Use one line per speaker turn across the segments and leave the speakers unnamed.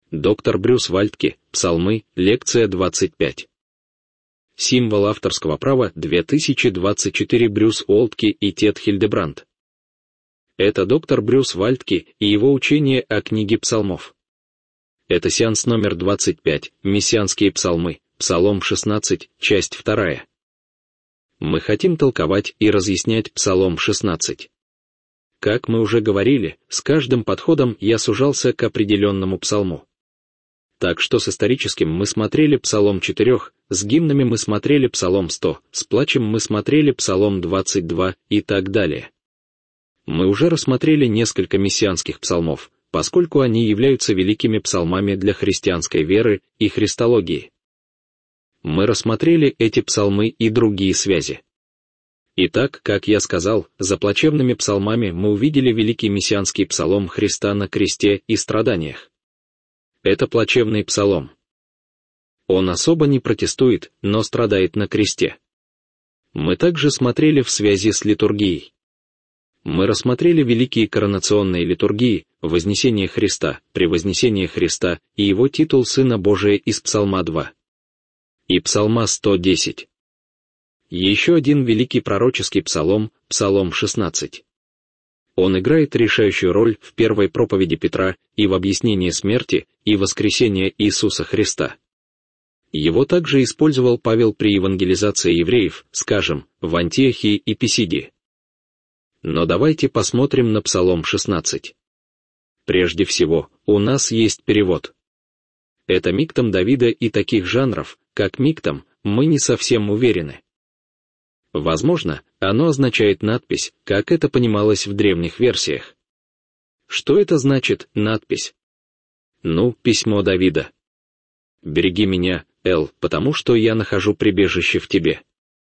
Доктор Брюс Вальтке, Псалмы, лекция 25. Символ авторского права 2024 Брюс Уолтке и Тед Хильдебранд. Это доктор Брюс Вальтке и его учение о книге псалмов. Это сеанс номер 25, Мессианские псалмы, Псалом 16, часть 2. Мы хотим толковать и разъяснять Псалом 16. Как мы уже говорили, с каждым подходом я сужался к определенному псалму. Так что с историческим мы смотрели Псалом 4, с гимнами мы смотрели Псалом 100, с плачем мы смотрели Псалом 22 и так далее. Мы уже рассмотрели несколько мессианских псалмов, поскольку они являются великими псалмами для христианской веры и христологии. Мы рассмотрели эти псалмы и другие связи. Итак, как я сказал, за плачевными псалмами мы увидели великий мессианский псалом Христа на кресте и страданиях. Это плачевный псалом. Он особо не протестует, но страдает на кресте. Мы также смотрели в связи с литургией. Мы рассмотрели великие коронационные литургии, Вознесение Христа, Превознесение Христа и его титул Сына Божия из Псалма 2 и Псалма 110. Еще один великий пророческий псалом, Псалом 16. Он играет решающую роль в первой проповеди Петра и в объяснении смерти и воскресения Иисуса Христа. Его также использовал Павел при евангелизации евреев, скажем, в Антиохии и Писидии. Но давайте посмотрим на Псалом 16. Прежде всего, у нас есть перевод. Это миктам Давида и таких жанров, как миктам, мы не совсем уверены. Возможно, оно означает надпись, как это понималось в древних версиях. Что это значит, надпись? Ну, письмо Давида. «Береги меня, Эл, потому что я нахожу прибежище в тебе.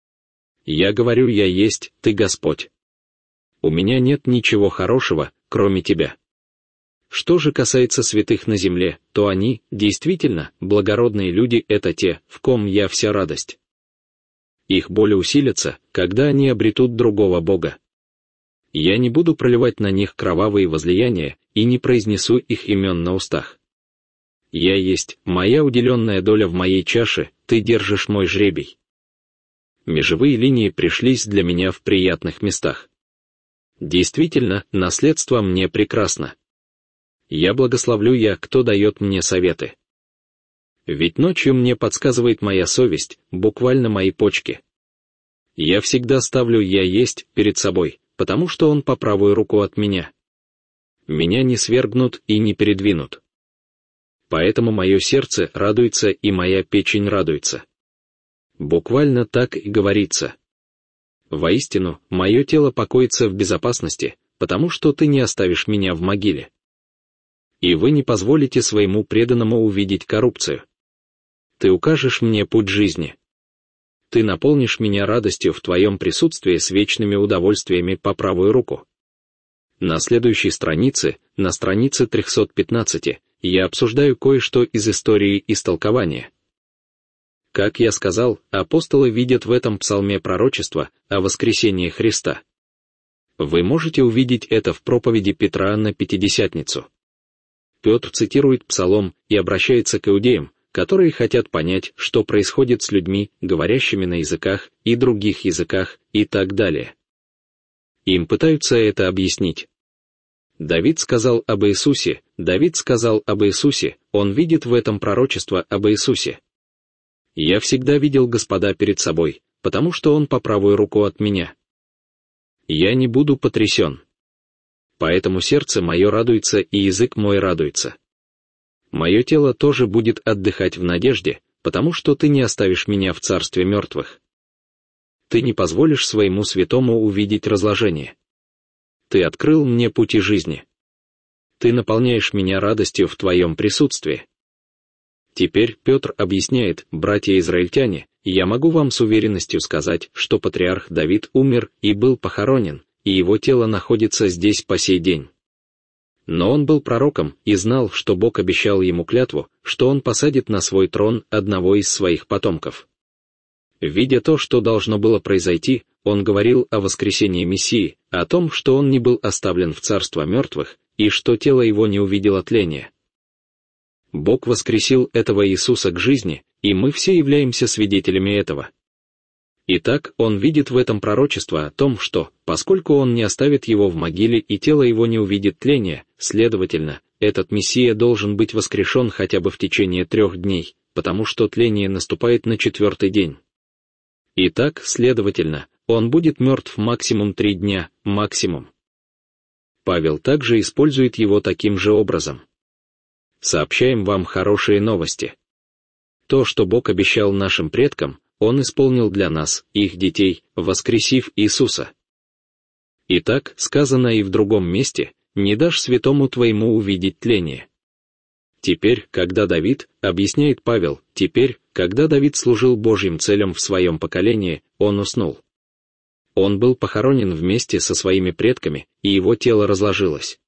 Я говорю, я есть, ты Господь. У меня нет ничего хорошего, кроме тебя». Что же касается святых на земле, то они, действительно, благородные люди — это те, в ком я вся радость. Их боли усилятся, когда они обретут другого Бога. Я не буду проливать на них кровавые возлияния и не произнесу их имен на устах. Я есть, моя уделенная доля в моей чаше, ты держишь мой жребий. Межевые линии пришлись для меня в приятных местах. Действительно, наследство мне прекрасно. Я благословлю кто дает мне советы. Ведь ночью мне подсказывает моя совесть, буквально мои почки. Я всегда ставлю «я есть» перед собой, потому что он по правую руку от меня. Меня не свергнут и не передвинут. Поэтому мое сердце радуется и моя печень радуется. Буквально так и говорится. Воистину, мое тело покоится в безопасности, потому что ты не оставишь меня в могиле. И вы не позволите своему преданному увидеть коррупцию. Ты укажешь мне путь жизни. Ты наполнишь меня радостью в твоем присутствии с вечными удовольствиями по правую руку. На следующей странице, на странице 315, я обсуждаю кое-что из истории истолкования. Как я сказал, апостолы видят в этом псалме пророчество о воскресении Христа. Вы можете увидеть это в проповеди Петра на Пятидесятницу. Петр цитирует псалом и обращается к иудеям, которые хотят понять, что происходит с людьми, говорящими на языках и других языках и так далее. Им пытаются это объяснить. Давид сказал об Иисусе, он видит в этом пророчество об Иисусе. Я всегда видел Господа перед собой, потому что он по правую руку от меня. Я не буду потрясен. Поэтому сердце мое радуется и язык мой радуется. Мое тело тоже будет отдыхать в надежде, потому что ты не оставишь меня в царстве мертвых. Ты не позволишь своему святому увидеть разложение. Ты открыл мне пути жизни. Ты наполняешь меня радостью в твоем присутствии. Теперь Петр объясняет: братья-израильтяне, я могу вам с уверенностью сказать, что патриарх Давид умер и был похоронен, и его тело находится здесь по сей день. Но он был пророком и знал, что Бог обещал ему клятву, что он посадит на свой трон одного из своих потомков. Видя то, что должно было произойти, он говорил о воскресении Мессии, о том, что он не был оставлен в царство мертвых, и что тело его не увидело тления. Бог воскресил этого Иисуса к жизни, и мы все являемся свидетелями этого. Итак, он видит в этом пророчество о том, что, поскольку он не оставит его в могиле и тело его не увидит тления, следовательно, этот Мессия должен быть воскрешен хотя бы в течение 3 дней, потому что тление наступает на 4-й день. Итак, следовательно, он будет мертв максимум 3 дня, максимум. Павел также использует его таким же образом. Сообщаем вам хорошие новости. То, что Бог обещал нашим предкам, Он исполнил для нас, их детей, воскресив Иисуса. Итак, сказано и в другом месте: «Не дашь святому твоему увидеть тление». Теперь, когда Давид, объясняет Павел, теперь, когда Давид служил Божьим целям в своем поколении, он уснул. Он был похоронен вместе со своими предками, и его тело разложилось.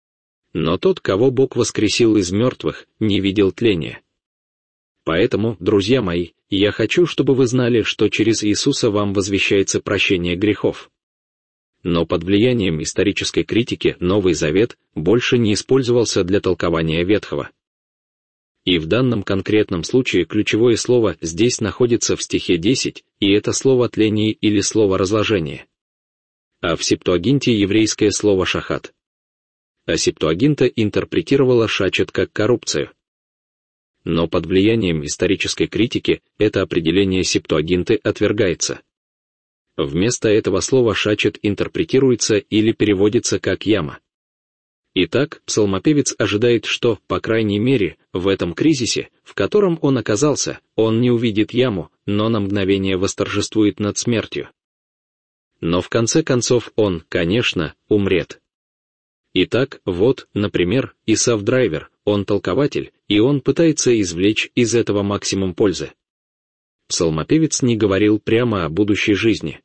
Но тот, кого Бог воскресил из мертвых, не видел тления. Поэтому, друзья мои, я хочу, чтобы вы знали, что через Иисуса вам возвещается прощение грехов. Но под влиянием исторической критики Новый Завет больше не использовался для толкования Ветхого. И в данном конкретном случае ключевое слово здесь находится в стихе 10, и это слово «тление» или слово «разложение». А в Септуагинте еврейское слово «шахат». А Септуагинта интерпретировала шачет как коррупцию. Но под влиянием исторической критики это определение Септуагинты отвергается. Вместо этого слова шачет интерпретируется или переводится как яма. Итак, псалмопевец ожидает, что, по крайней мере, в этом кризисе, в котором он оказался, он не увидит яму, но на мгновение восторжествует над смертью. Но в конце концов он, конечно, умрет. Итак, вот, например, Исав Драйвер, он толкователь, и он пытается извлечь из этого максимум пользы. Псалмопевец не говорил прямо о будущей жизни.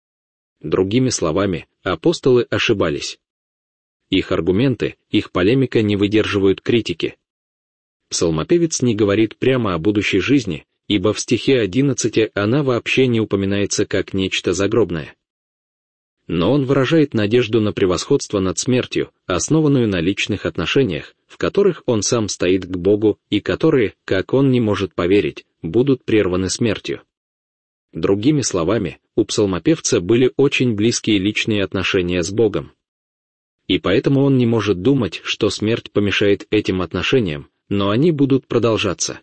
Другими словами, апостолы ошибались. Их аргументы, их полемика не выдерживают критики. Псалмопевец не говорит прямо о будущей жизни, ибо в стихе 11 она вообще не упоминается как нечто загробное. Но он выражает надежду на превосходство над смертью, основанную на личных отношениях, в которых он сам стоит к Богу и которые, как он не может поверить, будут прерваны смертью. Другими словами, у псалмопевца были очень близкие личные отношения с Богом. И поэтому он не может думать, что смерть помешает этим отношениям, но они будут продолжаться.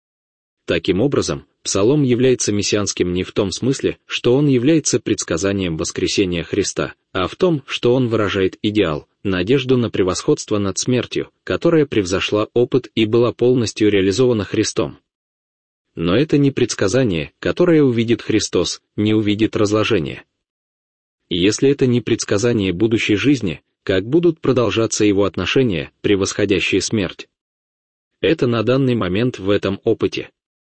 Таким образом, Псалом является мессианским не в том смысле, что он является предсказанием воскресения Христа, а в том, что он выражает идеал, надежду на превосходство над смертью, которая превзошла опыт и была полностью реализована Христом. Но это не предсказание, которое увидит Христос, не увидит разложения. Если это не предсказание будущей жизни, как будут продолжаться его отношения, превосходящие смерть? Это на данный момент в этом опыте.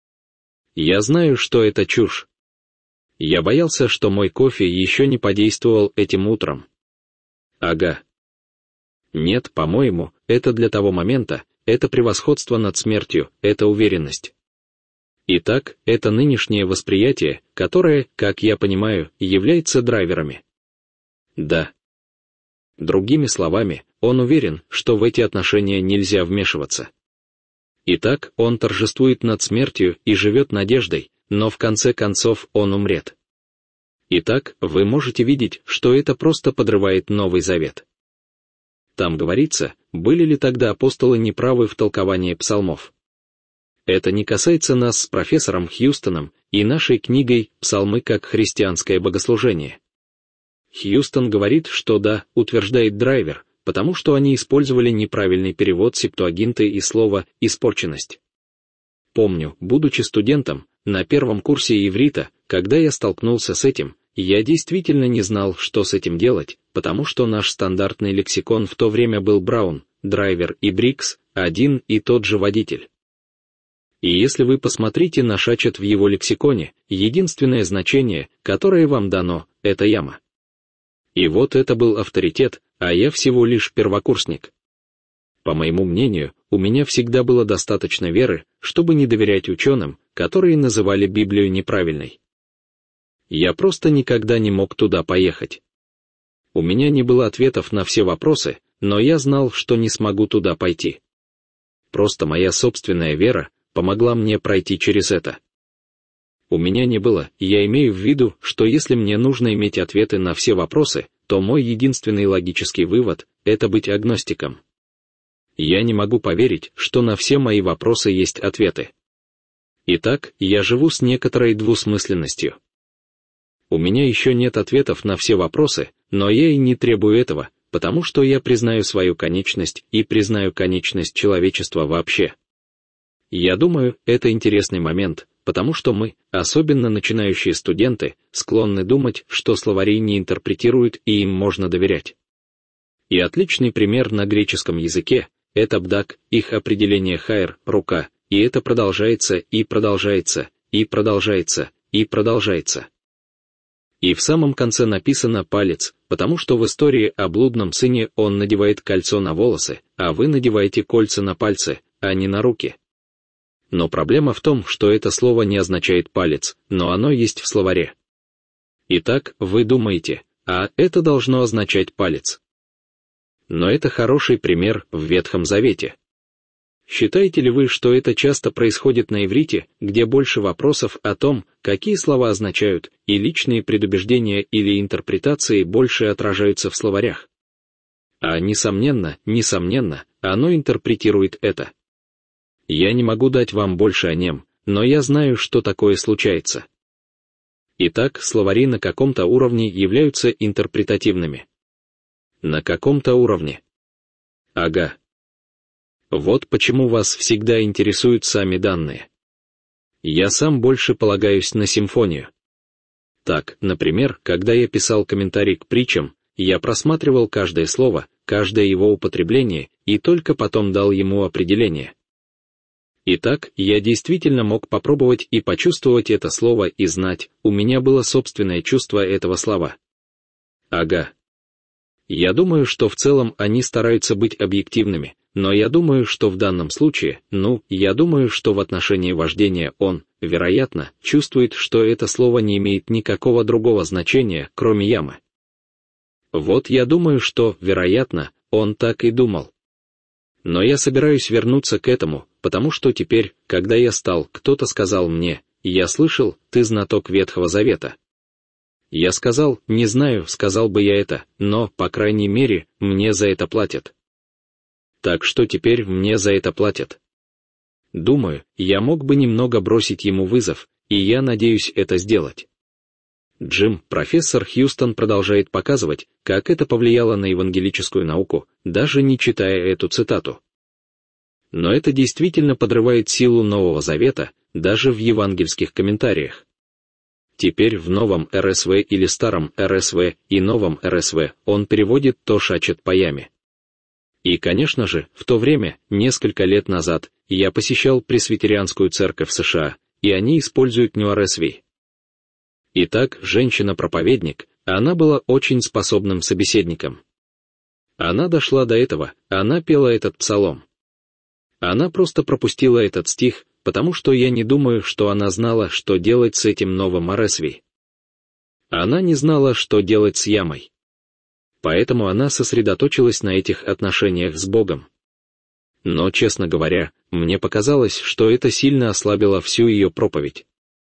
Я знаю, что это чушь. Я боялся, что мой кофе еще не подействовал этим утром. Ага. Нет, по-моему, это для того момента, это превосходство над смертью, это уверенность. Итак, это нынешнее восприятие, которое, как я понимаю, является драйверами. Да. Другими словами, он уверен, что в эти отношения нельзя вмешиваться. Итак, он торжествует над смертью и живет надеждой, но в конце концов он умрет. Итак, вы можете видеть, что это просто подрывает Новый Завет. Там говорится, были ли тогда апостолы неправы в толковании псалмов. Это не касается нас с профессором Хьюстоном и нашей книгой «Псалмы как христианское богослужение». Хьюстон говорит, что да, утверждает Драйвер, потому что они использовали неправильный перевод Септуагинты и слова «испорченность». Помню, будучи студентом, на первом курсе иврита, когда я столкнулся с этим, я действительно не знал, что с этим делать, потому что наш стандартный лексикон в то время был Браун, Драйвер и Брикс, один и тот же водитель. И если вы посмотрите на шачет в его лексиконе, единственное значение, которое вам дано, это яма. И вот это был авторитет, а я всего лишь первокурсник. По моему мнению, у меня всегда было достаточно веры, чтобы не доверять ученым, которые называли Библию неправильной. Я просто никогда не мог туда поехать. У меня не было ответов на все вопросы, но я знал, что не смогу туда пойти. просто моя собственная вера помогла мне пройти через это. У меня не было, я имею в виду, что если мне нужно иметь ответы на все вопросы, то мой единственный логический вывод — это быть агностиком. Я не могу поверить, что на все мои вопросы есть ответы. Итак, я живу с некоторой двусмысленностью. У меня еще нет ответов на все вопросы, но я и не требую этого, потому что я признаю свою конечность и признаю конечность человечества вообще. Я думаю, это интересный момент, потому что мы, особенно начинающие студенты, склонны думать, что словари не интерпретируют и им можно доверять. И отличный пример на греческом языке — это бдак, их определение хайр, рука, и это продолжается и продолжается, и продолжается, и продолжается. И в самом конце написано «палец», потому что в истории о блудном сыне он надевает кольцо на волосы, а вы надеваете кольца на пальцы, а не на руки. Но проблема в том, что это слово не означает «палец», но оно есть в словаре. Итак, вы думаете, а это должно означать «палец». Но это хороший пример в Ветхом Завете. Считаете ли вы, что это часто происходит на иврите, где больше вопросов о том, какие слова означают, и личные предубеждения или интерпретации больше отражаются в словарях? А несомненно, оно интерпретирует это. Я не могу дать вам больше о нем, но я знаю, что такое случается. Итак, словари на каком-то уровне являются интерпретативными. На каком-то уровне. Ага. Вот почему вас всегда интересуют сами данные. Я сам больше полагаюсь на симфонию. Так, например, когда я писал комментарий к притчам, я просматривал каждое слово, каждое его употребление и только потом дал ему определение. Итак, я действительно мог попробовать и почувствовать это слово и знать, у меня было собственное чувство этого слова. Ага. Я думаю, что в целом они стараются быть объективными, но я думаю, что в данном случае, я думаю, что в отношении вождения он, вероятно, чувствует, что это слово не имеет никакого другого значения, кроме ямы. Вот я думаю, что, вероятно, он так и думал. Но я собираюсь вернуться к этому, потому что теперь, когда я стал, кто-то сказал мне, я слышал, ты знаток Ветхого Завета. Я сказал, не знаю, сказал бы я это, но, по крайней мере, мне за это платят. Так что теперь мне за это платят. Думаю, я мог бы немного бросить ему вызов, и я надеюсь это сделать. Джим, профессор Хьюстон продолжает показывать, как это повлияло на евангелическую науку, даже не читая эту цитату. Но это действительно подрывает силу Нового Завета, даже в евангельских комментариях. Теперь в новом РСВ или старом РСВ и новом РСВ он переводит то шачет по яме. И, конечно же, в то время, несколько лет назад, я посещал пресвитерианскую церковь в США, и они используют НЮ-РСВ. Итак, женщина-проповедник, она была очень способным собеседником. Она дошла до этого, она пела этот псалом. Она просто пропустила этот стих, потому что я не думаю, что она знала, что делать с этим новым РСВ. Она не знала, что делать с ямой. Поэтому она сосредоточилась на этих отношениях с Богом. Но, честно говоря, мне показалось, что это сильно ослабило всю ее проповедь.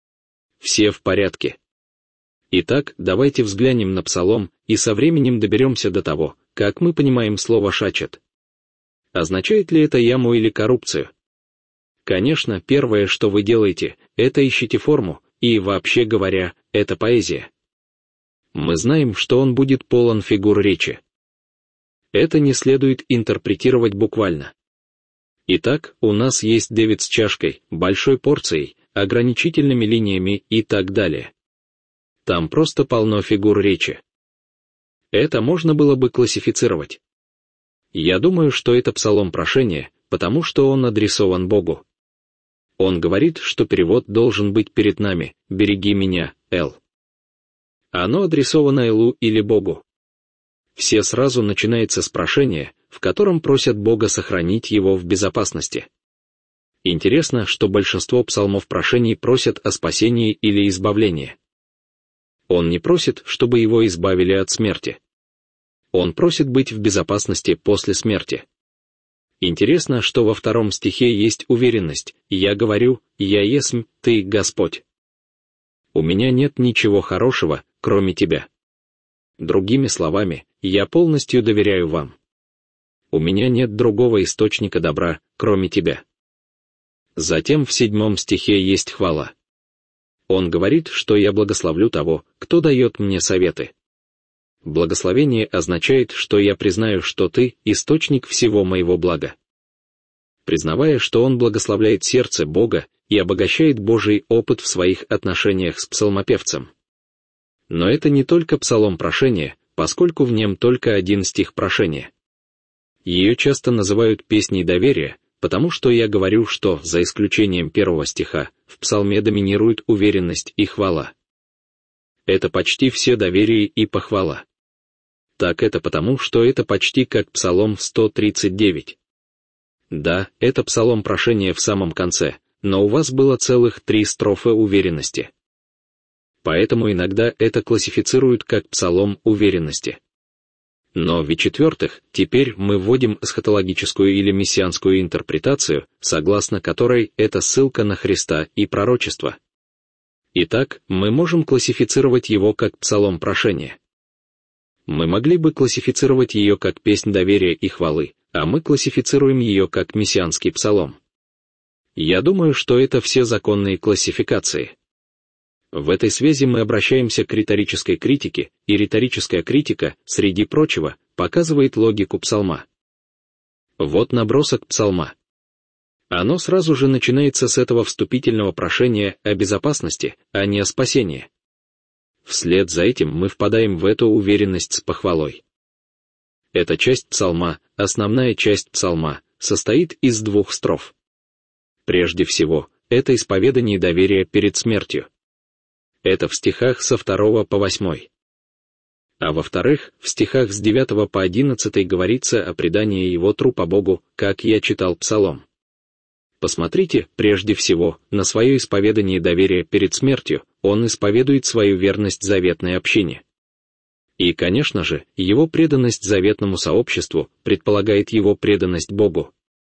Все в порядке. Итак, давайте взглянем на псалом, и со временем доберемся до того, как мы понимаем слово «шачет». Означает ли это яму или коррупцию? Конечно, первое, что вы делаете, это ищите форму, и, вообще говоря, это поэзия. Мы знаем, что он будет полон фигур речи. Это не следует интерпретировать буквально. Итак, у нас есть Дэвид с чашкой, большой порцией, ограничительными линиями и так далее. Там просто полно фигур речи. Это можно было бы классифицировать. Я думаю, что это псалом прошения, потому что он адресован Богу. Он говорит, что перевод должен быть перед нами: «Береги меня, Эл». Оно адресовано Элу или Богу. Все сразу начинается с прошения, в котором просят Бога сохранить его в безопасности. Интересно, что большинство псалмов прошений просят о спасении или избавлении. Он не просит, чтобы его избавили от смерти. Он просит быть в безопасности после смерти. Интересно, что во 2 стихе есть уверенность: «Я говорю, я есмь, Ты, Господь. У меня нет ничего хорошего, кроме Тебя». Другими словами, я полностью доверяю Вам. У меня нет другого источника добра, кроме Тебя. Затем в 7 стихе есть хвала. Он говорит, что я благословлю того, кто дает мне советы. Благословение означает, что я признаю, что Ты — источник всего моего блага. Признавая, что он благословляет сердце Бога и обогащает Божий опыт в своих отношениях с псалмопевцем. Но это не только псалом прошения, поскольку в нем только 1 стих прошения. Ее часто называют песней доверия, потому что я говорю, что, за исключением 1 стиха, в псалме доминирует уверенность и хвала. Это почти все доверие и похвала. Так это потому, что это почти как Псалом 139. Да, это псалом прошения в самом конце, но у вас было целых 3 строфы уверенности. Поэтому иногда это классифицируют как псалом уверенности. Но в-четвертых, теперь мы вводим эсхатологическую или мессианскую интерпретацию, согласно которой это ссылка на Христа и пророчество. Итак, мы можем классифицировать его как псалом прошения. Мы могли бы классифицировать ее как песнь доверия и хвалы, а мы классифицируем ее как мессианский псалом. Я думаю, что это все законные классификации. В этой связи мы обращаемся к риторической критике, и риторическая критика, среди прочего, показывает логику псалма. Вот набросок псалма. Оно сразу же начинается с этого вступительного прошения о безопасности, а не о спасении. Вслед за этим мы впадаем в эту уверенность с похвалой. Эта часть псалма, основная часть псалма, состоит из 2 строф. Прежде всего, это исповедание доверия перед смертью. Это в стихах со 2 по 8. А во-вторых, в стихах с 9 по 11 говорится о предании его трупа Богу, как я читал псалом. Посмотрите, прежде всего, на свое исповедание доверия перед смертью, он исповедует свою верность заветной общине. И, конечно же, его преданность заветному сообществу предполагает его преданность Богу.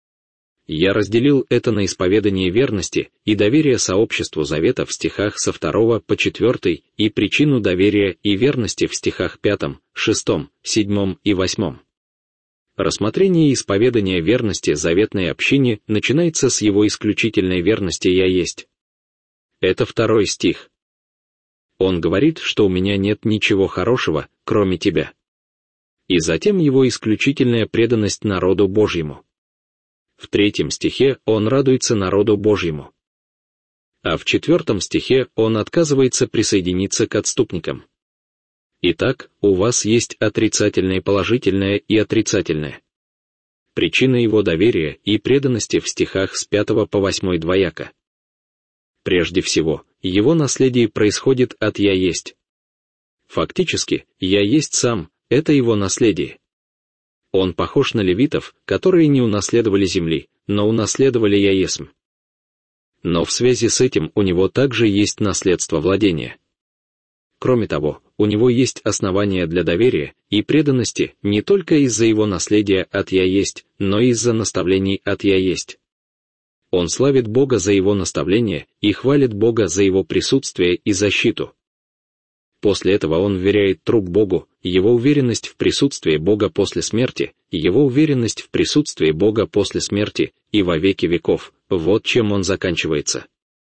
Я разделил это на исповедание верности и доверия сообществу завета в стихах со 2 по 4 и причину доверия и верности в стихах 5, 6, 7 и 8. Рассмотрение исповедания верности заветной общине начинается с его исключительной верности «Я есть». Это 2 стих. Он говорит, что у меня нет ничего хорошего, кроме тебя. И затем его исключительная преданность народу Божьему. В 3 стихе он радуется народу Божьему. А в 4 стихе он отказывается присоединиться к отступникам. Итак, у вас есть отрицательное, положительное и отрицательное. Причина его доверия и преданности в стихах с 5 по 8 двояко. Прежде всего, его наследие происходит от «Я есть». Фактически, «Я есть» сам — это его наследие. Он похож на левитов, которые не унаследовали земли, но унаследовали «Я есмь». Но в связи с этим у него также есть наследство владения. Кроме того, у него есть основания для доверия и преданности не только из-за его наследия от «Я есть», но и из-за наставлений от «Я есть». Он славит Бога за его наставления и хвалит Бога за его присутствие и защиту. После этого он вверяет труп Богу, его уверенность в присутствии Бога после смерти, его уверенность в присутствии Бога после смерти и во веки веков, вот чем он заканчивается.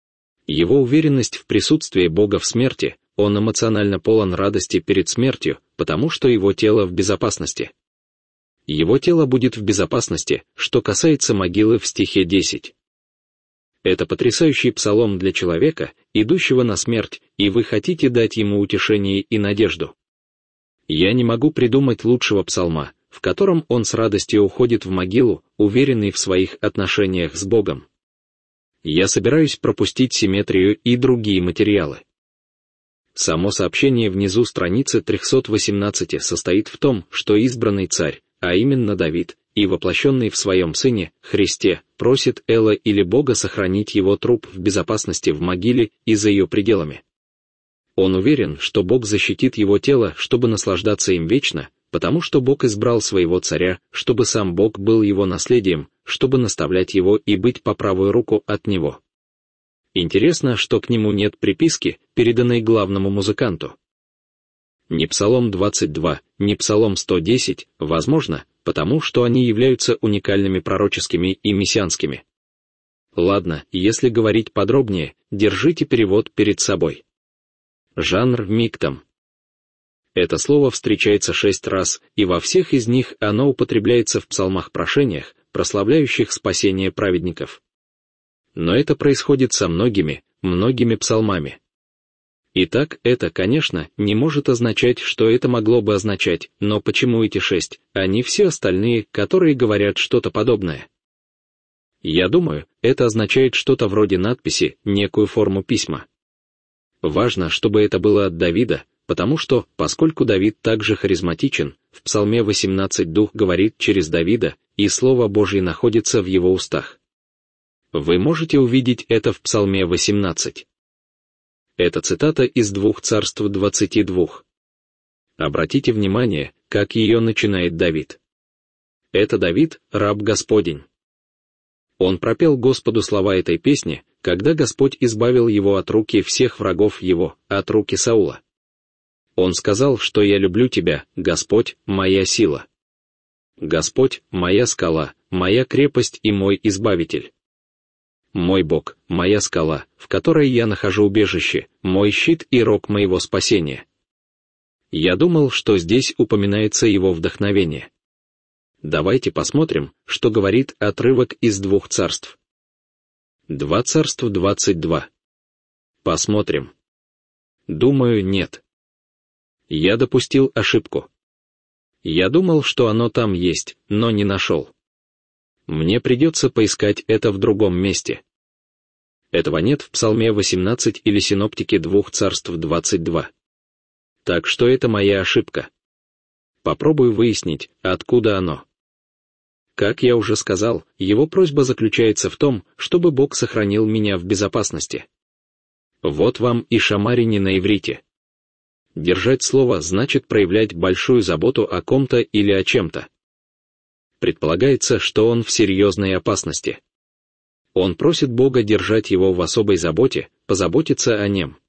Его уверенность в присутствии Бога в смерти, он эмоционально полон радости перед смертью, потому что его тело в безопасности. Его тело будет в безопасности, что касается могилы в стихе 10. Это потрясающий псалом для человека, идущего на смерть, и вы хотите дать ему утешение и надежду. Я не могу придумать лучшего псалма, в котором он с радостью уходит в могилу, уверенный в своих отношениях с Богом. Я собираюсь пропустить симметрию и другие материалы. Само сообщение внизу страницы 318 состоит в том, что избранный царь, а именно Давид, и воплощенный в своем Сыне, Христе, просит Эла или Бога сохранить его труп в безопасности в могиле и за ее пределами. Он уверен, что Бог защитит его тело, чтобы наслаждаться им вечно, потому что Бог избрал своего царя, чтобы сам Бог был его наследием, чтобы наставлять его и быть по правую руку от него. Интересно, что к нему нет приписки, переданной главному музыканту. Ни Псалом 22, ни Псалом 110, возможно, потому что они являются уникальными пророческими и мессианскими. Ладно, если говорить подробнее, держите перевод перед собой. Жанр миктам. Это слово встречается 6 раз, и во всех из них оно употребляется в псалмах-прошениях, прославляющих спасение праведников. Но это происходит со многими псалмами. Итак, это, конечно, не может означать, что это могло бы означать, но почему эти 6, а не все остальные, которые говорят что-то подобное? Я думаю, это означает что-то вроде надписи, некую форму письма. Важно, чтобы это было от Давида, потому что, поскольку Давид также харизматичен, в Псалме 18 Дух говорит через Давида, и Слово Божье находится в его устах. Вы можете увидеть это в Псалме 18. Это цитата из 2 Царств 22. Обратите внимание, как ее начинает Давид. Это Давид, раб Господень. Он пропел Господу слова этой песни, когда Господь избавил его от руки всех врагов его, от руки Саула. Он сказал, что «Я люблю тебя, Господь, моя сила». Господь, моя скала, моя крепость и мой избавитель. Мой Бог, моя скала, в которой я нахожу убежище, мой щит и рог моего спасения. Я думал, что здесь упоминается его вдохновение. Давайте посмотрим, что говорит отрывок из 2 царств. 2 Царств 22. Посмотрим. Думаю, нет. Я допустил ошибку. Я думал, что оно там есть, но не нашел. Мне придется поискать это в другом месте. Этого нет в Псалме 18 или синоптике 2 Царств 22. Так что это моя ошибка. Попробую выяснить, откуда оно. Как я уже сказал, его просьба заключается в том, чтобы Бог сохранил меня в безопасности. Вот вам и шамарини на иврите. Держать слово значит проявлять большую заботу о ком-то или о чем-то. Предполагается, что он в серьезной опасности. Он просит Бога держать его в особой заботе, позаботиться о нем.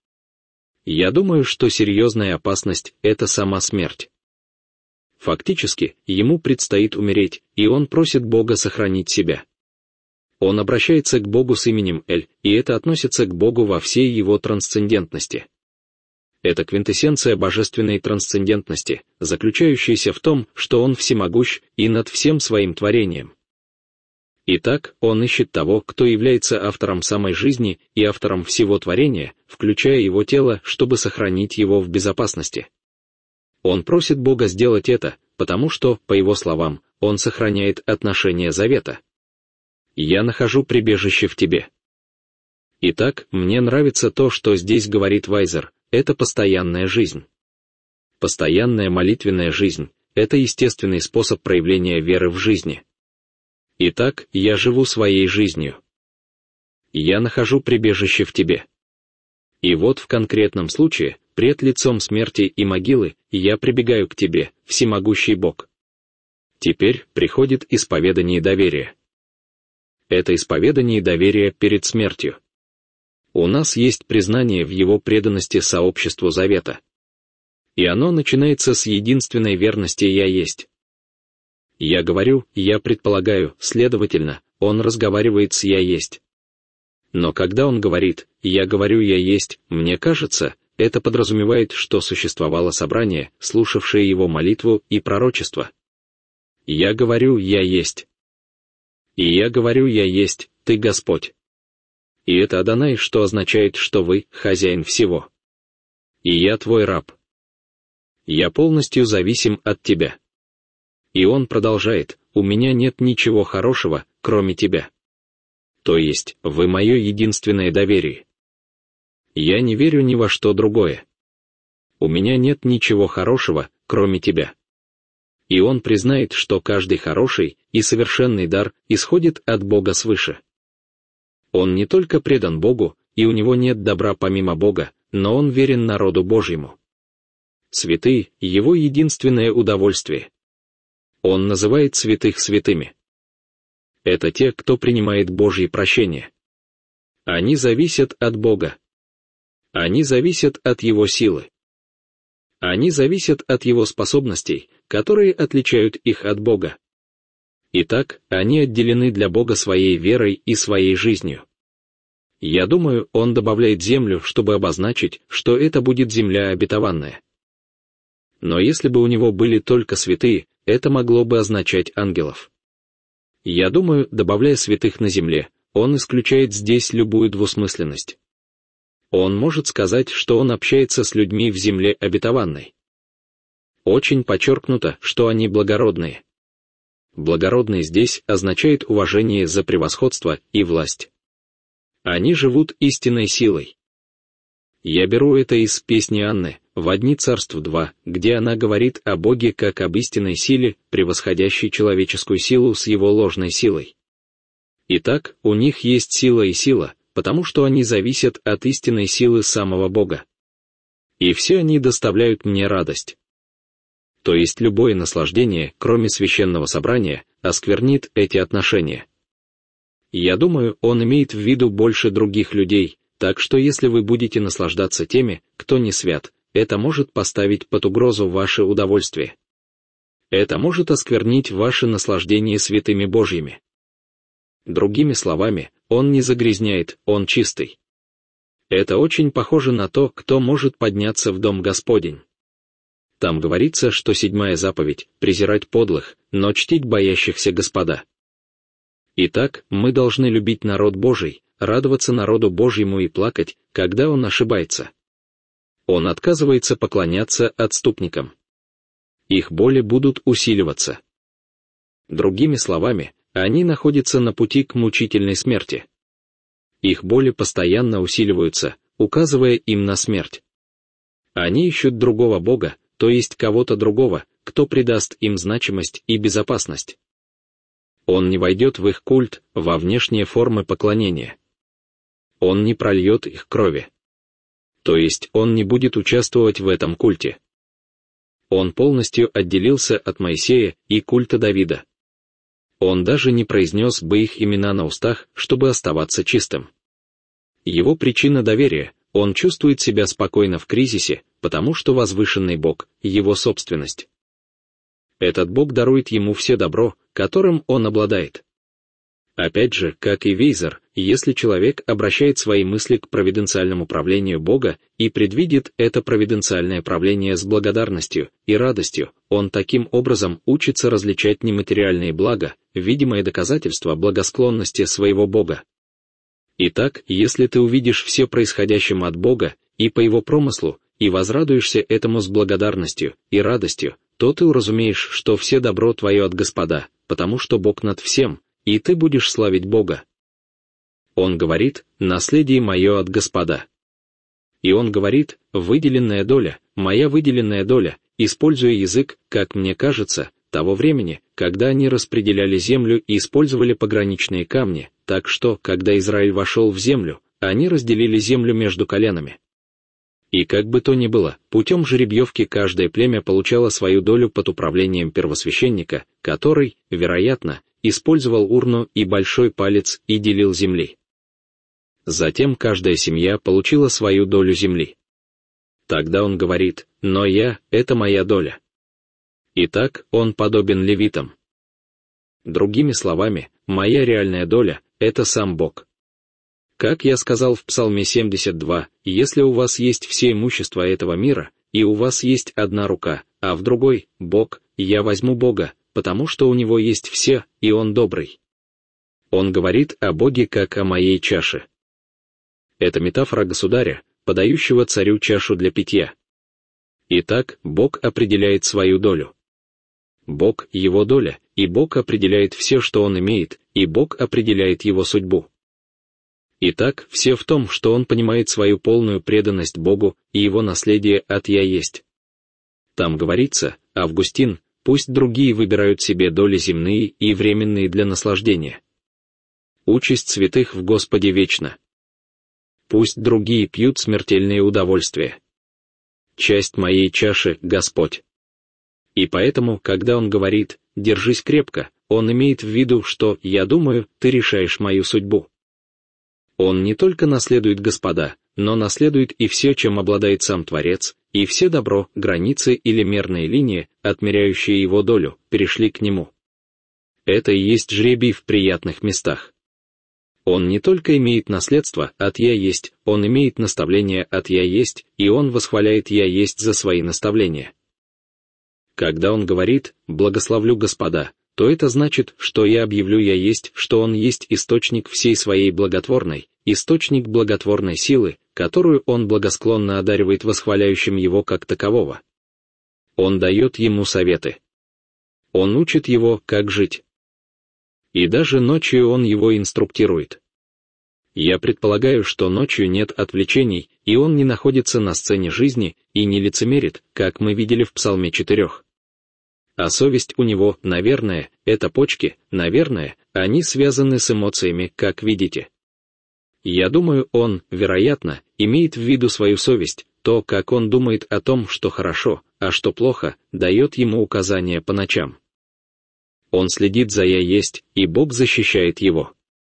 Я думаю, что серьезная опасность – это сама смерть. Фактически, ему предстоит умереть, и он просит Бога сохранить себя. Он обращается к Богу с именем Эль, и это относится к Богу во всей его трансцендентности. Это квинтэссенция божественной трансцендентности, заключающаяся в том, что он всемогущ и над всем своим творением. Итак, он ищет того, кто является автором самой жизни и автором всего творения, включая его тело, чтобы сохранить его в безопасности. Он просит Бога сделать это, потому что, по его словам, он сохраняет отношения завета. «Я нахожу прибежище в тебе». Итак, мне нравится то, что здесь говорит Вайзер. Это постоянная жизнь. Постоянная молитвенная жизнь – это естественный способ проявления веры в жизни. Итак, я живу своей жизнью. Я нахожу прибежище в тебе. И вот в конкретном случае, пред лицом смерти и могилы, я прибегаю к тебе, всемогущий Бог. Теперь приходит исповедание доверия. Это исповедание доверия перед смертью. У нас есть признание в его преданности сообществу завета. И оно начинается с единственной верности «Я есть». Я говорю, я предполагаю, следовательно, он разговаривает с «Я есть». Но когда он говорит «Я говорю, я есть», мне кажется, это подразумевает, что существовало собрание, слушавшее его молитву и пророчество. Я говорю, я есть. И я говорю, я есть, ты Господь. И это Адонай, что означает, что вы хозяин всего. И я твой раб. Я полностью зависим от тебя. И он продолжает, у меня нет ничего хорошего, кроме тебя. То есть, вы мое единственное доверие. Я не верю ни во что другое. У меня нет ничего хорошего, кроме тебя. И он признает, что каждый хороший и совершенный дар исходит от Бога свыше. Он не только предан Богу, и у него нет добра помимо Бога, но он верен народу Божьему. Святые — его единственное удовольствие. Он называет святых святыми. Это те, кто принимает Божье прощение. Они зависят от Бога. Они зависят от Его силы. Они зависят от Его способностей, которые отличают их от Бога. Итак, они отделены для Бога своей верой и своей жизнью. Я думаю, он добавляет землю, чтобы обозначить, что это будет земля обетованная. Но если бы у него были только святые, это могло бы означать ангелов. Я думаю, добавляя святых на земле, он исключает здесь любую двусмысленность. Он может сказать, что он общается с людьми в земле обетованной. Очень подчеркнуто, что они благородные. Благородный здесь означает уважение за превосходство и власть. Они живут истинной силой. Я беру это из песни Анны, «Во дни царств 2», где она говорит о Боге как об истинной силе, превосходящей человеческую силу с его ложной силой. Итак, у них есть сила и сила, потому что они зависят от истинной силы самого Бога. И все они доставляют мне радость. То есть любое наслаждение, кроме священного собрания, осквернит эти отношения. Я думаю, он имеет в виду больше других людей, так что если вы будете наслаждаться теми, кто не свят, это может поставить под угрозу ваше удовольствие. Это может осквернить ваше наслаждение святыми Божьими. Другими словами, он не загрязняет, он чистый. Это очень похоже на то, кто может подняться в дом Господень. Там говорится, что 7-я заповедь — презирать подлых, но чтить боящихся Господа. Итак, мы должны любить народ Божий, радоваться народу Божьему и плакать, когда он ошибается. Он отказывается поклоняться отступникам. Их боли будут усиливаться. Другими словами, они находятся на пути к мучительной смерти. Их боли постоянно усиливаются, указывая им на смерть. Они ищут другого Бога, то есть кого-то другого, кто придаст им значимость и безопасность. Он не войдет в их культ, во внешние формы поклонения. Он не прольет их крови. То есть он не будет участвовать в этом культе. Он полностью отделился от Моисея и культа Давида. Он даже не произнес бы их имена на устах, чтобы оставаться чистым. Его причина доверия — он чувствует себя спокойно в кризисе, потому что возвышенный Бог — его собственность. Этот Бог дарует ему все добро, которым он обладает. Опять же, как и Вейзер, если человек обращает свои мысли к провиденциальному правлению Бога и предвидит это провиденциальное правление с благодарностью и радостью, он таким образом учится различать нематериальные блага, видимое доказательство благосклонности своего Бога. Итак, если ты увидишь все происходящим от Бога и по Его промыслу, и возрадуешься этому с благодарностью и радостью, то ты уразумеешь, что все добро твое от Господа, потому что Бог над всем, и ты будешь славить Бога. Он говорит: «Наследие мое от Господа». И он говорит: «Выделенная доля, моя выделенная доля», используя язык, как мне кажется, того времени, когда они распределяли землю и использовали пограничные камни, так что, когда Израиль вошел в землю, они разделили землю между коленами. И как бы то ни было, путем жеребьевки каждое племя получало свою долю под управлением первосвященника, который, вероятно, использовал урну и большой палец и делил земли. Затем каждая семья получила свою долю земли. Тогда он говорит: «Но я — это моя доля». Итак, он подобен левитам. Другими словами, моя реальная доля — это сам Бог. Как я сказал в Псалме 72, если у вас есть все имущество этого мира, и у вас есть одна рука, а в другой — Бог, я возьму Бога, потому что у него есть все, и он добрый. Он говорит о Боге как о моей чаше. Это метафора государя, подающего царю чашу для питья. Итак, Бог определяет свою долю. Бог — его доля, и Бог определяет все, что он имеет, и Бог определяет его судьбу. Итак, все в том, что он понимает свою полную преданность Богу и его наследие от «Я есть». Там говорится: Августин: «Пусть другие выбирают себе доли земные и временные для наслаждения. Участь святых в Господе вечна. Пусть другие пьют смертельные удовольствия. Часть моей чаши, Господь. И поэтому, когда он говорит «держись крепко», он имеет в виду, что, я думаю, ты решаешь мою судьбу. Он не только наследует Господа, но наследует и все, чем обладает сам Творец, и все добро, границы или мерные линии, отмеряющие его долю, перешли к нему. Это и есть жребий в приятных местах. Он не только имеет наследство от «Я есть», он имеет наставление от «Я есть», и он восхваляет «Я есть» за свои наставления. Когда он говорит «благословлю Господа», то это значит, что я объявлю «Я есть», что он есть источник всей своей благотворной, источник благотворной силы, которую он благосклонно одаривает восхваляющим его как такового. Он дает ему советы. Он учит его, как жить. И даже ночью он его инструктирует. Я предполагаю, что ночью нет отвлечений, и он не находится на сцене жизни и не лицемерит, как мы видели в Псалме 4. А совесть у него, наверное, это почки, наверное, они связаны с эмоциями, как видите. Я думаю, он, вероятно, имеет в виду свою совесть, то, как он думает о том, что хорошо, а что плохо, дает ему указания по ночам. Он следит за «Я есть», и Бог защищает его.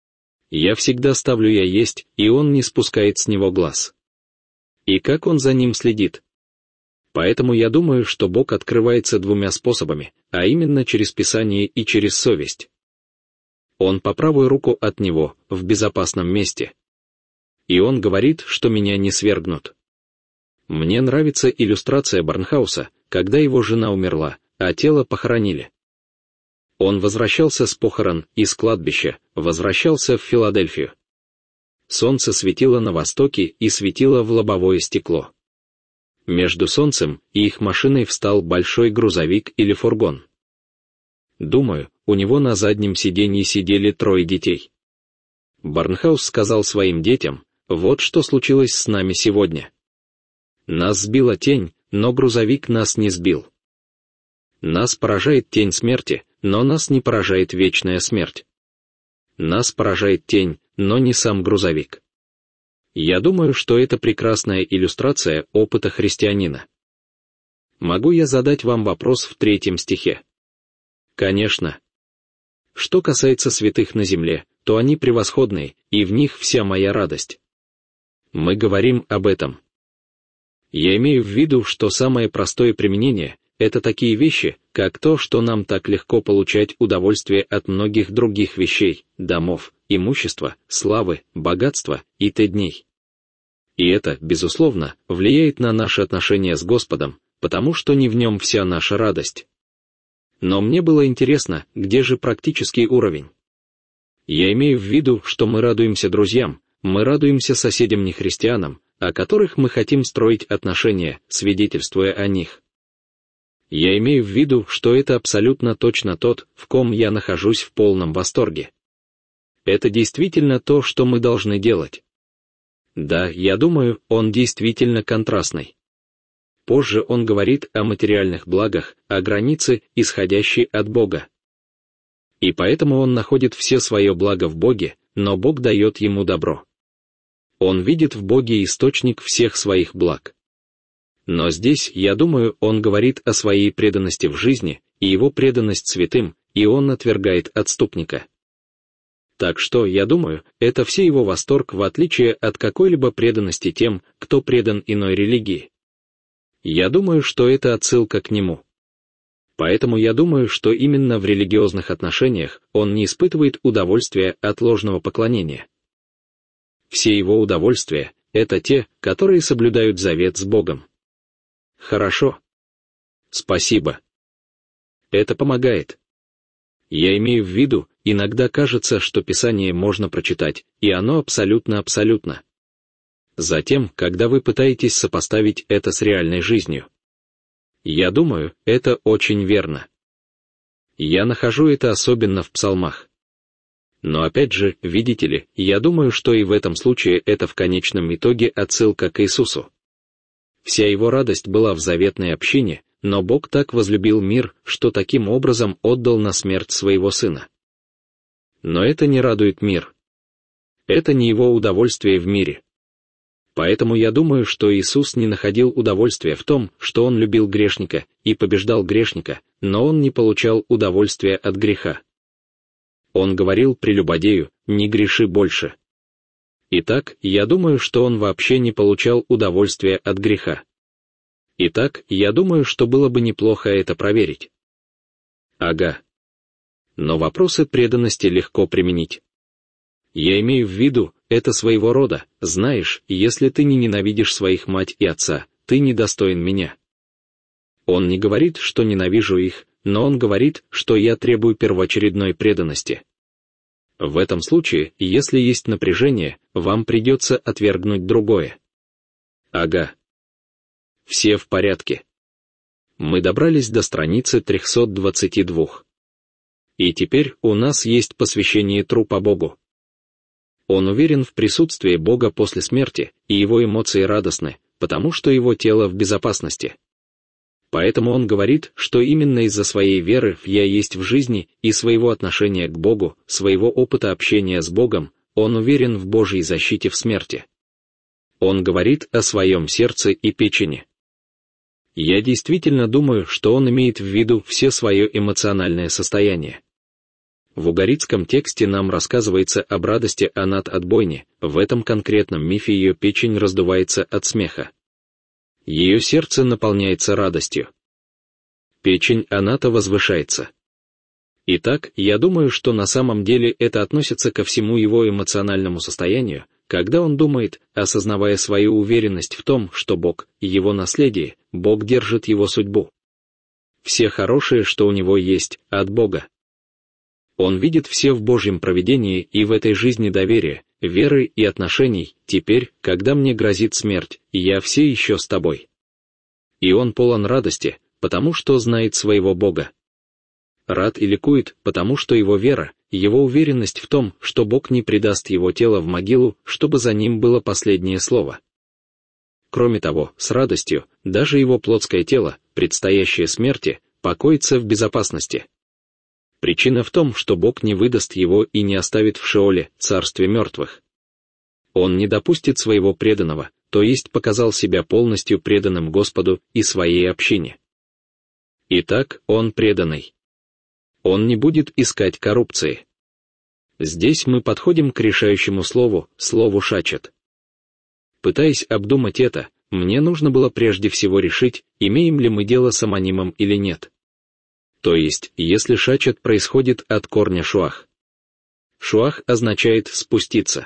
Я всегда ставлю «Я есть», и он не спускает с него глаз. И как он за ним следит? Поэтому я думаю, что Бог открывается двумя способами, а именно через Писание и через совесть. Он по правую руку от него, в безопасном месте. И он говорит, что меня не свергнут. Мне нравится иллюстрация Барнхауса, когда его жена умерла, а тело похоронили. Он возвращался с похорон из кладбища, возвращался в Филадельфию. Солнце светило на востоке и светило в лобовое стекло. Между солнцем и их машиной встал большой грузовик или фургон. Думаю, у него на заднем сиденье сидели 3 детей. Барнхаус сказал своим детям: «Вот что случилось с нами сегодня. Нас сбила тень, но грузовик нас не сбил. Нас поражает тень смерти, но нас не поражает вечная смерть. Нас поражает тень, но не сам грузовик». Я думаю, что это прекрасная иллюстрация опыта христианина. Могу я задать вам вопрос в 3 стихе? Конечно. Что касается святых на земле, то они превосходные, и в них вся моя радость. Мы говорим об этом. Я имею в виду, что самое простое применение — это такие вещи, как то, что нам так легко получать удовольствие от многих других вещей, домов, имущества, славы, богатства и т.д. И это, безусловно, влияет на наши отношения с Господом, потому что не в нем вся наша радость. Но мне было интересно, где же практический уровень? Я имею в виду, что мы радуемся друзьям, мы радуемся соседям-нехристианам, о которых мы хотим строить отношения, свидетельствуя о них. Я имею в виду, что это абсолютно точно тот, в ком я нахожусь в полном восторге. Это действительно то, что мы должны делать. Да, я думаю, он действительно контрастный. Позже он говорит о материальных благах, о границе, исходящей от Бога. И поэтому он находит все свое благо в Боге, но Бог дает ему добро. Он видит в Боге источник всех своих благ. Но здесь, я думаю, он говорит о своей преданности в жизни, и его преданность святым, и он отвергает отступника. Так что, я думаю, это все его восторг, в отличие от какой-либо преданности тем, кто предан иной религии. Я думаю, что это отсылка к нему. Поэтому я думаю, что именно в религиозных отношениях он не испытывает удовольствия от ложного поклонения. Все его удовольствия — это те, которые соблюдают завет с Богом. Хорошо. Спасибо. Это помогает. Я имею в виду, иногда кажется, что Писание можно прочитать, и оно абсолютно. Затем, когда вы пытаетесь сопоставить это с реальной жизнью. Я думаю, это очень верно. Я нахожу это особенно в псалмах. Но опять же, видите ли, я думаю, что и в этом случае это в конечном итоге отсылка к Иисусу. Вся его радость была в заветной общине, но Бог так возлюбил мир, что таким образом отдал на смерть своего Сына. Но это не радует мир. Это не его удовольствие в мире. Поэтому я думаю, что Иисус не находил удовольствия в том, что Он любил грешника и побеждал грешника, но Он не получал удовольствия от греха. Он говорил прелюбодею: «Не греши больше». Итак, я думаю, что Он вообще не получал удовольствия от греха. Итак, я думаю, что было бы неплохо это проверить. Ага. Но вопросы преданности легко применить. Я имею в виду, это своего рода, знаешь, если ты не ненавидишь своих мать и отца, ты недостоин меня. Он не говорит, что ненавижу их, но он говорит, что я требую первоочередной преданности. В этом случае, если есть напряжение, вам придется отвергнуть другое. Ага. Все в порядке. Мы добрались до страницы 322. И теперь у нас есть посвящение трупа Богу. Он уверен в присутствии Бога после смерти, и его эмоции радостны, потому что его тело в безопасности. Поэтому он говорит, что именно из-за своей веры в «Я есть в жизни» и своего отношения к Богу, своего опыта общения с Богом, он уверен в Божьей защите в смерти. Он говорит о своем сердце и печени. Я действительно думаю, что он имеет в виду все свое эмоциональное состояние. В угорицком тексте нам рассказывается об радости Анат от бойни, в этом конкретном мифе ее печень раздувается от смеха. Ее сердце наполняется радостью. Печень Аната возвышается. Итак, я думаю, что на самом деле это относится ко всему его эмоциональному состоянию, когда он думает, осознавая свою уверенность в том, что Бог — его наследие, Бог держит его судьбу. Все хорошее, что у него есть, от Бога. Он видит все в Божьем провидении и в этой жизни доверия, веры и отношений. Теперь, когда мне грозит смерть, я все еще с тобой. И он полон радости, потому что знает своего Бога. Рад и ликует, потому что его вера, его уверенность в том, что Бог не предаст его тело в могилу, чтобы за ним было последнее слово. Кроме того, с радостью, даже его плотское тело, предстоящее смерти, покоится в безопасности. Причина в том, что Бог не выдаст его и не оставит в Шеоле, царстве мертвых. Он не допустит своего преданного, то есть показал себя полностью преданным Господу и своей общине. Итак, он преданный. Он не будет искать коррупции. Здесь мы подходим к решающему слову «шачет». Пытаясь обдумать это, мне нужно было прежде всего решить, имеем ли мы дело с амонимом или нет. То есть, если шачет происходит от корня шуах. Шуах означает «спуститься».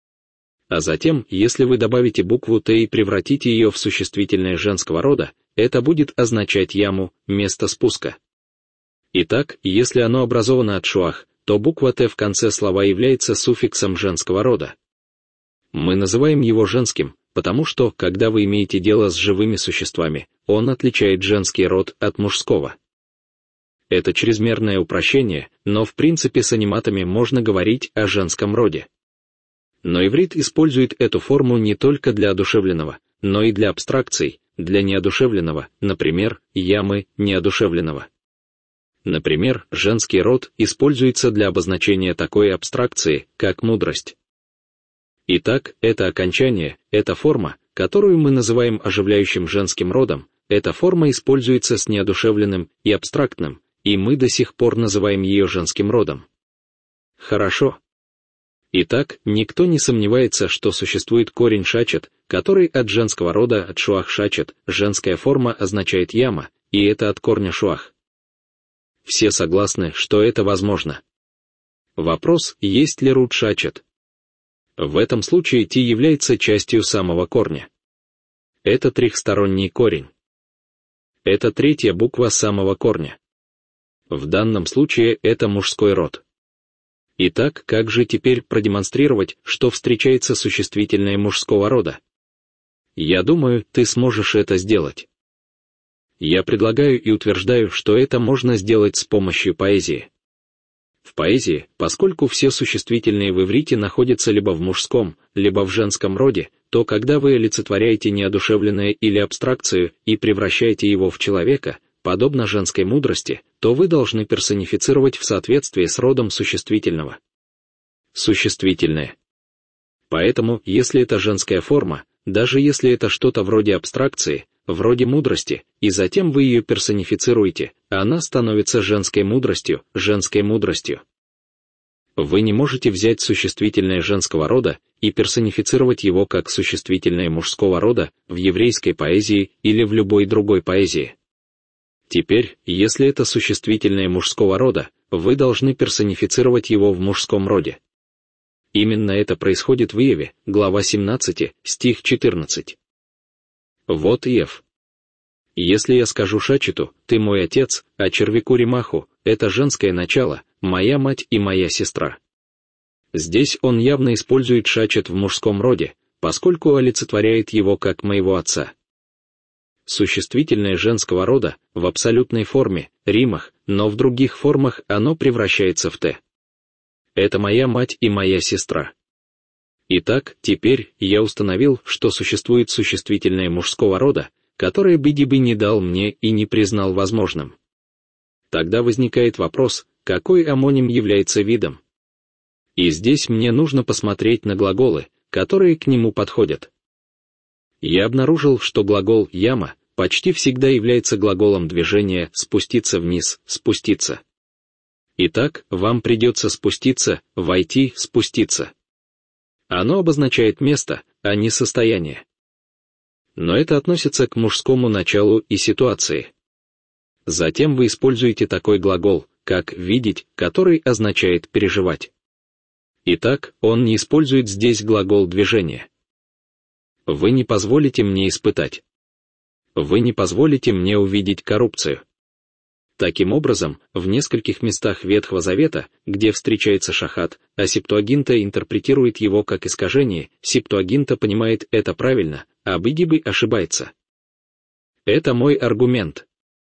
А затем, если вы добавите букву «т» и превратите ее в существительное женского рода, это будет означать яму, место спуска. Итак, если оно образовано от шуах, то буква «т» в конце слова является суффиксом женского рода. Мы называем его женским, потому что, когда вы имеете дело с живыми существами, он отличает женский род от мужского. Это чрезмерное упрощение, но в принципе с аниматами можно говорить о женском роде. Но иврит использует эту форму не только для одушевленного, но и для абстракций, для неодушевленного, например, ямы неодушевленного. Например, женский род используется для обозначения такой абстракции, как мудрость. Итак, это окончание, эта форма, которую мы называем оживляющим женским родом, эта форма используется с неодушевленным и абстрактным, и мы до сих пор называем ее женским родом. Хорошо. Итак, никто не сомневается, что существует корень шачет, который от женского рода, от шуах шачет, женская форма означает яма, и это от корня шуах. Все согласны, что это возможно. Вопрос, есть ли род шачет. В этом случае ти является частью самого корня. Это трехсторонний корень. Это третья буква самого корня. В данном случае это мужской род. Итак, как же теперь продемонстрировать, что встречается существительное мужского рода? Я думаю, ты сможешь это сделать. Я предлагаю и утверждаю, что это можно сделать с помощью поэзии. В поэзии, поскольку все существительные в иврите находятся либо в мужском, либо в женском роде, то когда вы олицетворяете неодушевленное или абстракцию и превращаете его в человека, подобно женской мудрости, то вы должны персонифицировать в соответствии с родом существительного. Существительное. Поэтому, если это женская форма, даже если это что-то вроде абстракции, вроде мудрости, и затем вы ее персонифицируете, а она становится женской мудростью, женской мудростью. Вы не можете взять существительное женского рода и персонифицировать его как существительное мужского рода в еврейской поэзии или в любой другой поэзии. Теперь, если это существительное мужского рода, вы должны персонифицировать его в мужском роде. Именно это происходит в Иове, глава 17, стих 14. Вот Иов. Если я скажу Шачету, ты мой отец, а червяку Ремаху, это женское начало, моя мать и моя сестра. Здесь он явно использует Шачет в мужском роде, поскольку олицетворяет его как моего отца. Существительное женского рода в абсолютной форме, римах, но в других формах оно превращается в «т». Это моя мать и моя сестра. Итак, теперь я установил, что существует существительное мужского рода, которое Бидиби не дал мне и не признал возможным. Тогда возникает вопрос, какой омоним является видом? И здесь мне нужно посмотреть на глаголы, которые к нему подходят. Я обнаружил, что глагол «яма» почти всегда является глаголом движения «спуститься вниз», «спуститься». Итак, вам придется спуститься, войти, спуститься. Оно обозначает место, а не состояние. Но это относится к мужскому началу и ситуации. Затем вы используете такой глагол, как «видеть», который означает «переживать». Итак, он не использует здесь глагол движения. Вы не позволите мне испытать. Вы не позволите мне увидеть коррупцию. Таким образом, в нескольких местах Ветхого Завета, где встречается шахат, а Септуагинта интерпретирует его как искажение, Септуагинта понимает это правильно, а Бидиби ошибается. Это мой аргумент.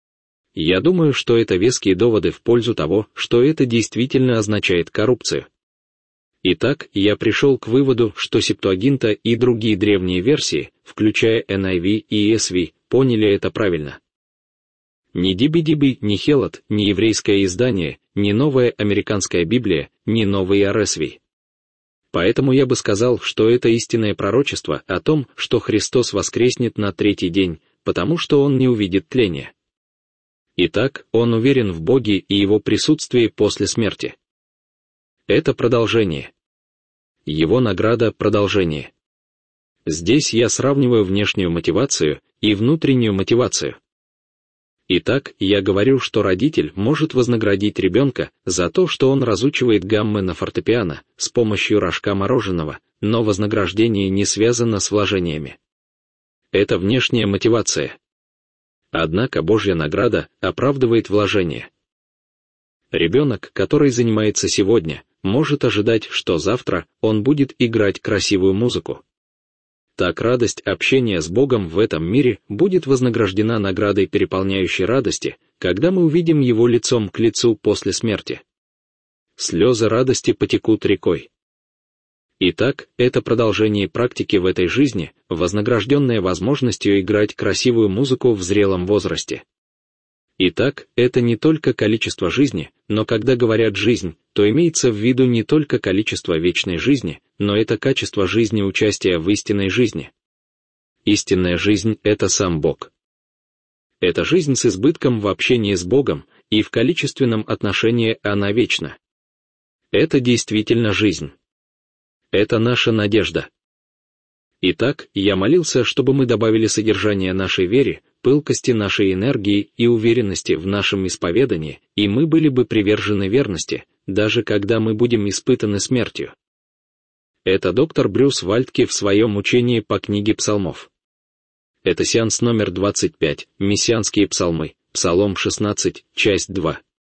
Я думаю, что это веские доводы в пользу того, что это действительно означает коррупцию. Итак, я пришел к выводу, что Септуагинта и другие древние версии, включая NIV и ESV, поняли это правильно. Ни Диби-Диби, ни Хелот, ни еврейское издание, ни новая американская Библия, ни новый RSV. Поэтому я бы сказал, что это истинное пророчество о том, что Христос воскреснет на третий день, потому что он не увидит тления. Итак, он уверен в Боге и его присутствии после смерти. Это продолжение. Его награда — продолжение. Здесь я сравниваю внешнюю мотивацию и внутреннюю мотивацию. Итак, я говорю, что родитель может вознаградить ребенка за то, что он разучивает гаммы на фортепиано с помощью рожка мороженого, но вознаграждение не связано с вложениями. Это внешняя мотивация. Однако Божья награда оправдывает вложение. Ребенок, который занимается сегодня, может ожидать, что завтра он будет играть красивую музыку. Так радость общения с Богом в этом мире будет вознаграждена наградой переполняющей радости, когда мы увидим Его лицом к лицу после смерти. Слезы радости потекут рекой. Итак, это продолжение практики в этой жизни, вознагражденное возможностью играть красивую музыку в зрелом возрасте. Итак, это не только количество жизни, но когда говорят «жизнь», то имеется в виду не только количество вечной жизни, но это качество жизни участия в истинной жизни. Истинная жизнь — это сам Бог. Это жизнь с избытком в общении с Богом, и в количественном отношении она вечна. Это действительно жизнь. Это наша надежда. Итак, я молился, чтобы мы добавили содержание нашей вере, пылкости нашей энергии и уверенности в нашем исповедании, и мы были бы привержены верности, даже когда мы будем испытаны смертью. Это доктор Брюс Вальтке в своем учении по книге Псалмов. Это сеанс номер 25, Мессианские псалмы, Псалом 16, часть 2.